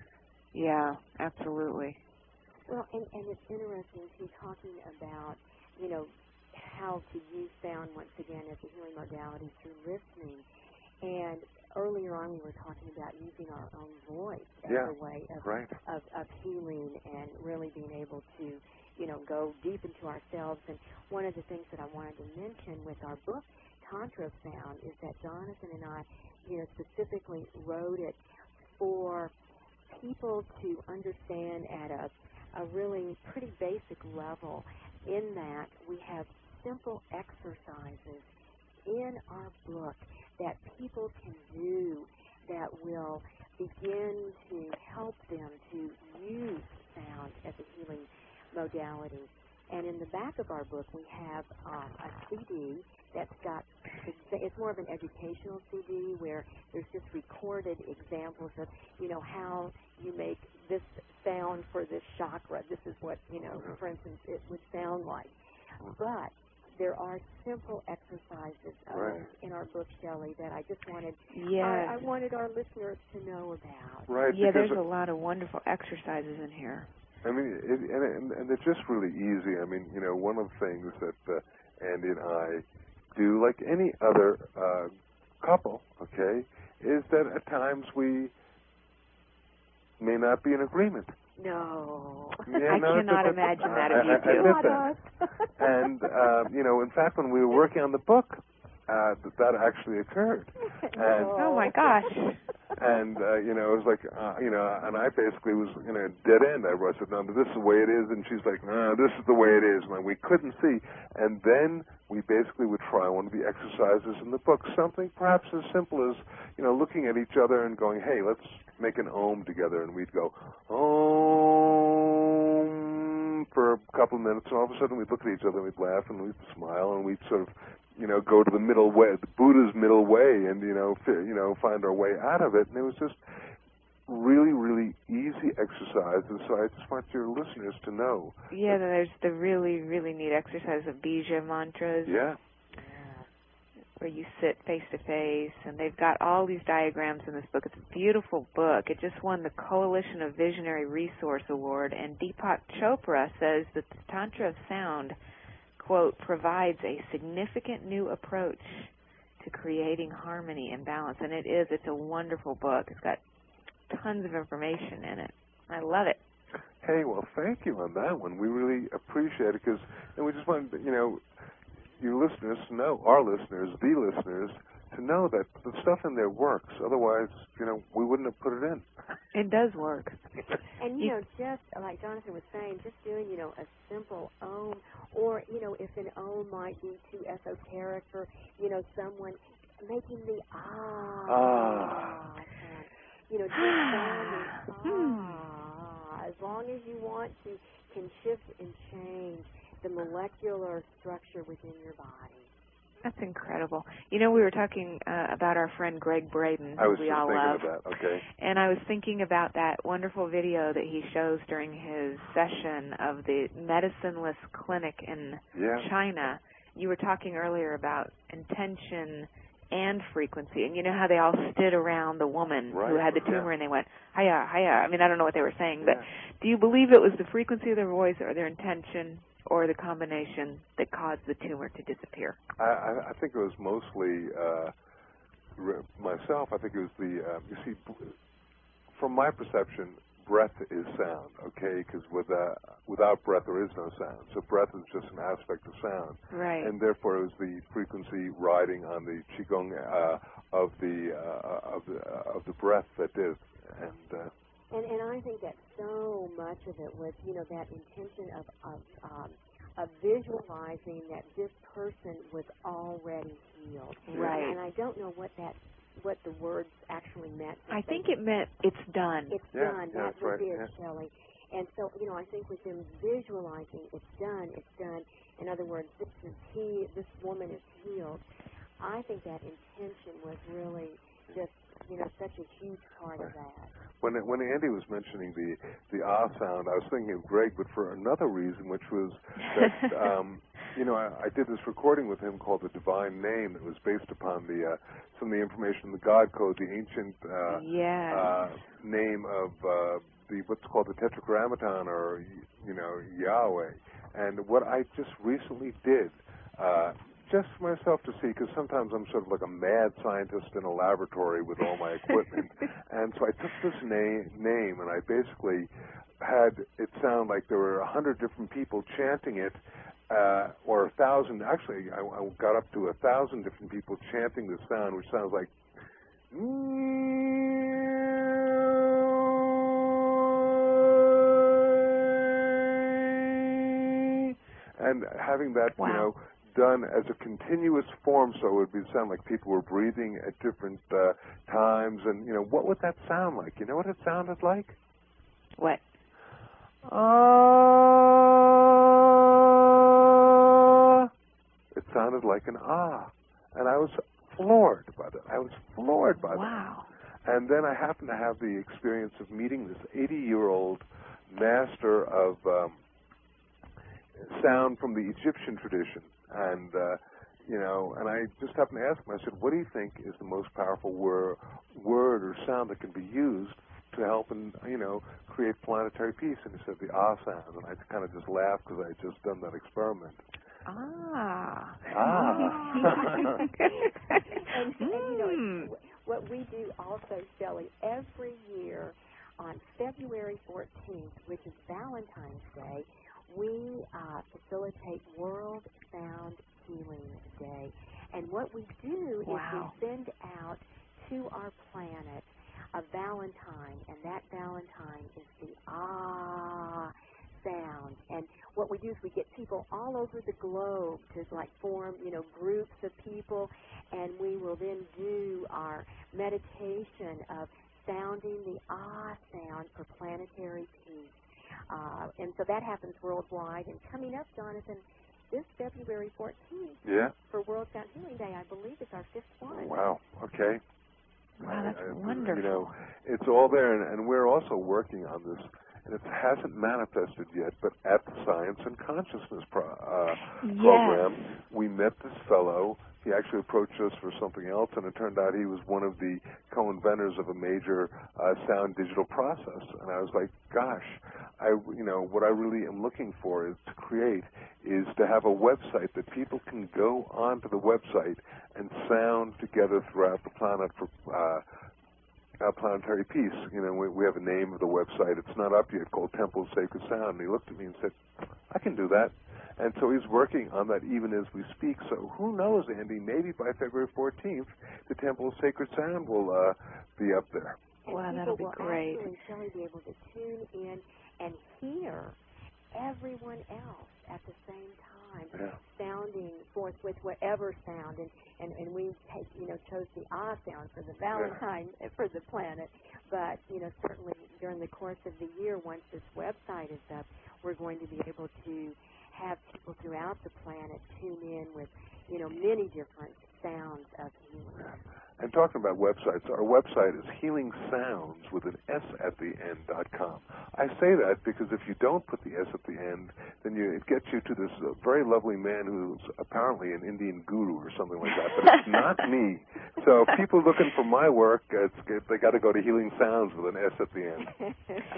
Yeah, absolutely. Well, and, and it's interesting, too, talking about, you know, how to use sound, once again, as a healing modality through listening. And earlier on, we were talking about using our own voice as yeah, a way of, right. of, of healing and really being able to, you know, go deep into ourselves. And one of the things that I wanted to mention with our book, Tantra Sound, is that Jonathan and I, you know, specifically wrote it for people to understand at a a really pretty basic level, in that we have simple exercises in our book that people can do that will begin to help them to use sound as a healing modality. And in the back of our book, we have um, a C D that's got, it's more of an educational C D where there's just recorded examples of, you know, how you make this sound for this chakra. This is what, you know, for instance, it would sound like. But there are simple exercises right. in our book, Shelley, that I just wanted, yes. I, I wanted our listeners to know about. Right. Yeah, there's a lot of wonderful exercises in here. I mean, it, and, and they're just really easy. I mean, you know, one of the things that uh, Andy and I do, like any other uh, couple, okay, is that at times we may not be in agreement. No. Yeah, I no, cannot but, imagine I, that of you I, two. I, I get that. And, uh, you know, in fact, when we were working on the book, uh, that, that actually occurred. And, oh, my gosh. And, uh, you know, it was like, uh, you know, and I basically was, you know, dead end. I said, no, but this is the way it is. And she's like, no, this is the way it is. And we couldn't see. And then we basically would try one of the exercises in the book, something perhaps as simple as, you know, looking at each other and going, hey, let's make an om together. And we'd go, om, for a couple of minutes. And all of a sudden we'd look at each other and we'd laugh and we'd smile and we'd sort of, you know, go to the middle way, the Buddha's middle way, and, you know, fi- you know, find our way out of it. And it was just really, really easy exercises. So I just want your listeners to know. Yeah, there's the really, really neat exercise of Bija mantras. Yeah. where you sit face to face, and they've got all these diagrams in this book. It's a beautiful book. It just won the Coalition of Visionary Resource Award, and Deepak Chopra says that the Tantra of Sound, quote, provides a significant new approach to creating harmony and balance. And it is. It's a wonderful book. It's got tons of information in it. I love it. Hey, well, thank you on that one. We really appreciate it because, and we just want, you know, you listeners to know, our listeners, the listeners, to know that the stuff in there works. Otherwise, you know, we wouldn't have put it in. It does work. And, you know, just like Jonathan was saying, just doing, you know, a simple om, or, you know, if an om might be too esoteric for, you know, someone, making the ah, ah. sound. You know, just sounding ah. As long as you want to, can shift and change the molecular structure within your body. That's incredible. You know, we were talking uh, about our friend Greg Braden, who I was we just all thinking love. of that. Okay. And I was thinking about that wonderful video that he shows during his session of the medicineless clinic in yeah. China. You were talking earlier about intention and frequency, and you know how they all stood around the woman right. who had the tumor, yeah. and they went, hiya, hiya. I mean, I don't know what they were saying, yeah. but do you believe it was the frequency of their voice or their intention or the combination that caused the tumor to disappear? I, I, I think it was mostly, uh, re- myself, I think it was the, uh, you see, from my perception, breath is sound, okay? Because with, uh, without breath, there is no sound. So breath is just an aspect of sound. Right. And therefore, it was the frequency riding on the qigong uh, of the uh, of the uh, of the breath that did. And, uh, and and I think that so much of it was, you know, that intention of of, um, of visualizing that this person was already healed. Right. And, and I don't know what that. what the words actually meant. I think it meant it's done. It's yeah, done. Yeah, that was right, it, yeah. Shelley. And so, you know, I think with them visualizing it's done, it's done. In other words, this is he, this woman is healed. I think that intention was really just, you know, such a huge part right. of that. When when Andy was mentioning the the ah sound, I was thinking of Greg, but for another reason, which was that um, you know I, I did this recording with him called The Divine Name. That was based upon the uh, some of the information in the God Code, the ancient uh, yes. uh, name of uh, the what's called the Tetragrammaton, or you know Yahweh. And what I just recently did. Uh, just for myself to see, because sometimes I'm sort of like a mad scientist in a laboratory with all my equipment. And so I took this na- name and I basically had it sound like there were a hundred different people chanting it, uh, or a thousand. Actually, I, I got up to a thousand different people chanting the sound, which sounds like. And having that, wow. you know, done as a continuous form, so it would be sound like people were breathing at different uh, times, and you know, what would that sound like? You know what it sounded like? What? Ah. It sounded like an ah, and I was floored by that. I was floored by wow. that. And then I happened to have the experience of meeting this eighty-year-old master of um, sound from the Egyptian tradition. And, uh, you know, and I just happened to ask him, I said, what do you think is the most powerful wor- word or sound that can be used to help and, you know, create planetary peace? And he said, the ah sound. And I kind of just laughed because I had just done that experiment. Ah. Ah. and, and, you know, it's, what we do also, Shelley, every year on February fourteenth, which is Valentine's Day, we uh, facilitate World Sound Healing Day. And what we do wow. is we send out to our planet a Valentine, and that Valentine is the ah sound. And what we do is we get people all over the globe to like form, you know, groups of people, and we will then do our meditation of sounding the ah sound for planetary peace. Uh, and so that happens worldwide. And coming up, Jonathan, this February fourteenth, yeah. for World Sound Healing Day, I believe it's our fifth one. Wow, okay. Wow, that's I, I, wonderful. You know, it's all there, and, and we're also working on this, and it hasn't manifested yet, but at the Science and Consciousness pro, uh, yes. program, we met this fellow. he actually approached us for something else, and it turned out he was one of the co-inventors of a major uh, sound digital process. And I was like, gosh, I, you know, what I really am looking for is to create is to have a website that people can go onto the website and sound together throughout the planet for uh, uh, planetary peace. You know, we, we have a name of the website. It's not up yet, called Temple of Sacred Sound. And he looked at me and said, I can do that. And so he's working on that even as we speak. So who knows, Andy, maybe by February fourteenth, the Temple of Sacred Sound will uh, be up there. And wow, people that'll be will great. actually, Shelley, be able to tune in and hear everyone else at the same time, yeah. sounding forth with whatever sound. And, and, and we take, you know, chose the ah sound for the Valentine, yeah. for the planet. But, you know, certainly during the course of the year, once this website is up, we're going to be able to have people throughout the planet tune in with, you know, many different sounds of healing. And talking about websites, our website is healing sounds with an S at the end dot com. I say that because if you don't put the S at the end, then you, it gets you to this uh, very lovely man who's apparently an Indian guru or something like that, but it's not me. So people looking for my work, it's, they got to go to Healing Sounds with an S at the end.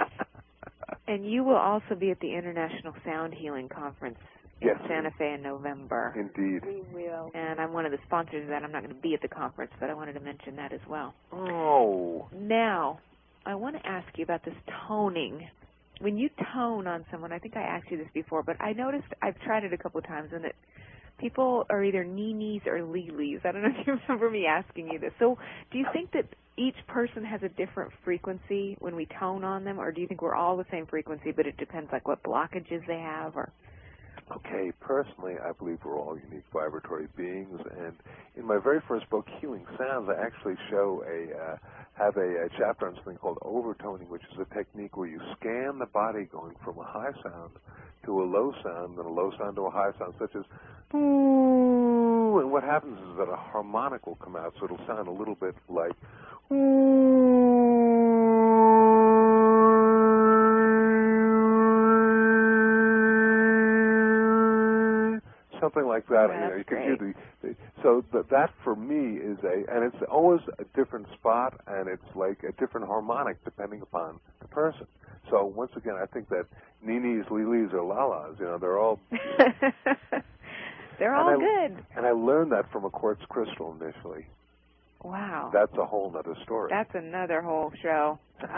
And you will also be at the International Sound Healing Conference in yes. Santa Fe in November. Indeed. We will. And I'm one of the sponsors of that. I'm not going to be at the conference, but I wanted to mention that as well. Oh. Now, I want to ask you about this toning. When you tone on someone, I think I asked you this before, but I noticed, I've tried it a couple of times, and that people are either nee-nees or lee-lees. I don't know if you remember me asking you this. So do you think that each person has a different frequency when we tone on them, or do you think we're all the same frequency, but it depends like what blockages they have? Or Okay, personally, I believe we're all unique vibratory beings, and in my very first book, Healing Sounds, I actually show a uh, have a, a chapter on something called overtoning, which is a technique where you scan the body going from a high sound to a low sound, then a low sound to a high sound, such as ooh, and what happens is that a harmonic will come out, so it'll sound a little bit like ooh. Something like that. Yeah, you know, you can great. hear the, the so the, that for me is a, and it's always a different spot, and it's like a different harmonic depending upon the person. So once again, I think that Ninis, Lilis, or Lalas, you know, they're all they're all I, good. And I learned that from a quartz crystal initially. Wow. That's a whole other story. That's another whole show.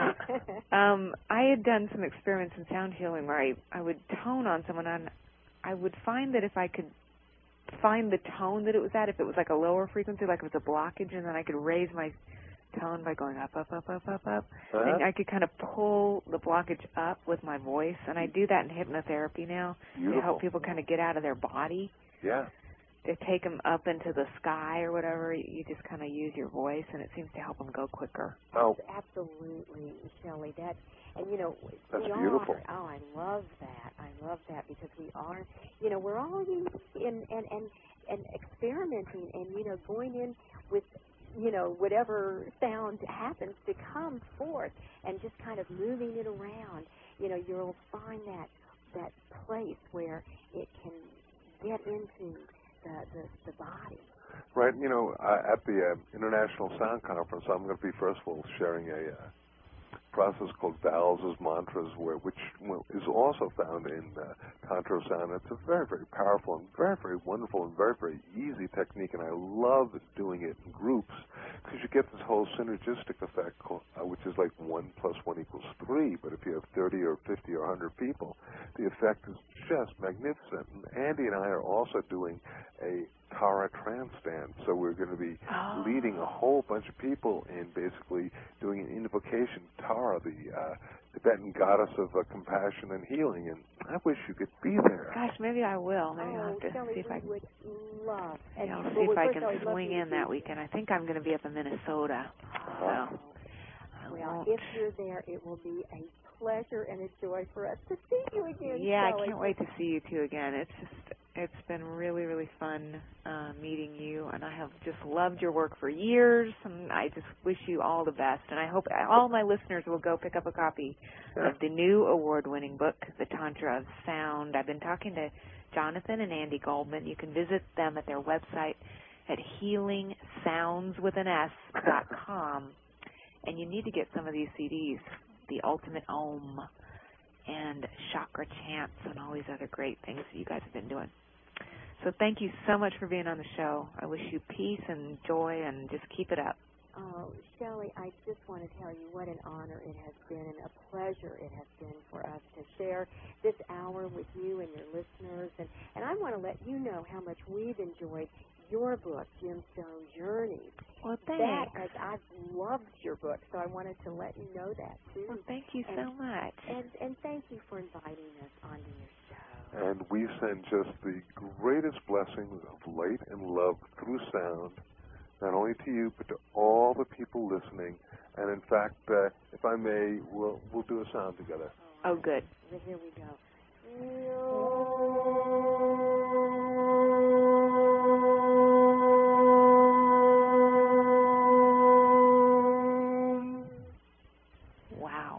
um, I had done some experiments in sound healing where I, I would tone on someone, and I would find that if I could find the tone that it was at, if it was like a lower frequency, like it was a blockage, and then I could raise my tone by going up, up, up, up, up, up, uh-huh. and I could kind of pull the blockage up with my voice, and I do that in hypnotherapy now Beautiful. to help people kind of get out of their body. Yeah. To take them up into the sky or whatever, you just kind of use your voice, and it seems to help them go quicker. Oh, absolutely, Shelley. That, and you know, that's we beautiful. Are, oh, I love that. I love that because we are, you know, we're all unique and and and and experimenting, and you know, going in with, you know, whatever sound happens to come forth, and just kind of moving it around. You know, you'll find that that place where it can get into The, the, the body. Right. You know, uh, at the uh, International Sound Conference, I'm going to be, first of all, sharing a uh, process called vowels as mantras, where which is also found in uh, Tantra Sound. It's a very, very powerful and very, very wonderful and very, very easy technique, and I love doing it in groups because you get this whole synergistic effect, called, uh, which is like one plus one equals three, but if you have thirty or fifty or one hundred people, the effect is just magnificent. And Andy and I are also doing a Tara trance dance, so we're going to be oh. leading a whole bunch of people in basically doing an invocation, Tara, the uh, Tibetan goddess of uh, compassion and healing, and I wish you could be there. Gosh, maybe I will. Maybe oh, I'll have to Shelley, see if I can. Would love. And Yeah, I'll well, see if well, I can all, swing in that weekend. I think I'm going to be up in Minnesota, Uh-huh. so. Well, if you're there, it will be a pleasure and a joy for us to see you again. Yeah, Shelley. I can't wait to see you two again. It's just, it's been really, really fun uh, meeting you, and I have just loved your work for years, and I just wish you all the best. And I hope all my listeners will go pick up a copy Yeah. of the new award-winning book, The Tantra of Sound. I've been talking to Jonathan and Andy Goldman. You can visit them at their website, at healing sounds with an S dot com. And you need to get some of these C Ds, The Ultimate Om and Chakra Chants and all these other great things that you guys have been doing. So thank you so much for being on the show. I wish you peace and joy, and just keep it up. Oh, Shelley, I just want to tell you what an honor it has been and a pleasure it has been for us to share this hour with you and your listeners. And, and I want to let you know how much we've enjoyed your book, Gemstone Journey. Well, thanks. That, as I've loved your book, so I wanted to let you know that, too. Well, thank you and, so much. And, and thank you for inviting us onto your show. And we send just the greatest blessings of light and love through sound, not only to you, but to all the people listening. And in fact, uh, if I may, we'll, we'll do a sound together. Oh, good. Here we go. Wow.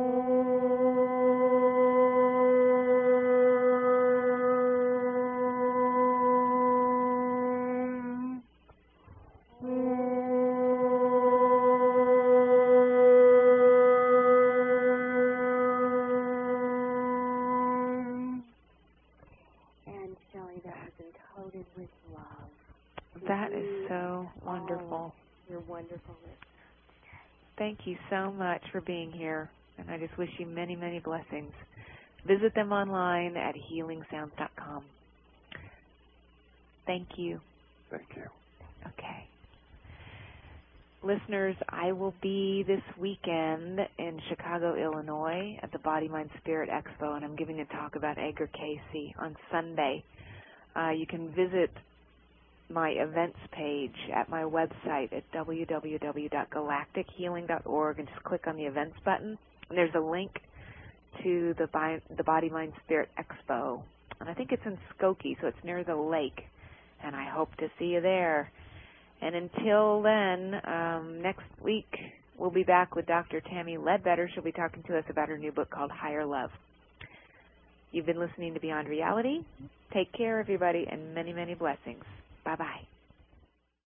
That is so wonderful. Oh, you're wonderful. Thank you so much for being here, and I just wish you many, many blessings. Visit them online at healing sounds dot com. Thank you. Thank you. Okay. Listeners, I will be this weekend in Chicago, Illinois at the Body, Mind, Spirit Expo, and I'm giving a talk about Edgar Cayce on Sunday. Uh, you can visit my events page at my website at w w w dot galactic healing dot org and just click on the events button. And there's a link to the, Bi- the Body, Mind, Spirit Expo. And I think it's in Skokie, so it's near the lake. And I hope to see you there. And until then, um, next week we'll be back with Doctor Tammy Ledbetter. She'll be talking to us about her new book called Higher Love. You've been listening to Beyond Reality. Take care, everybody, and many, many blessings. Bye-bye.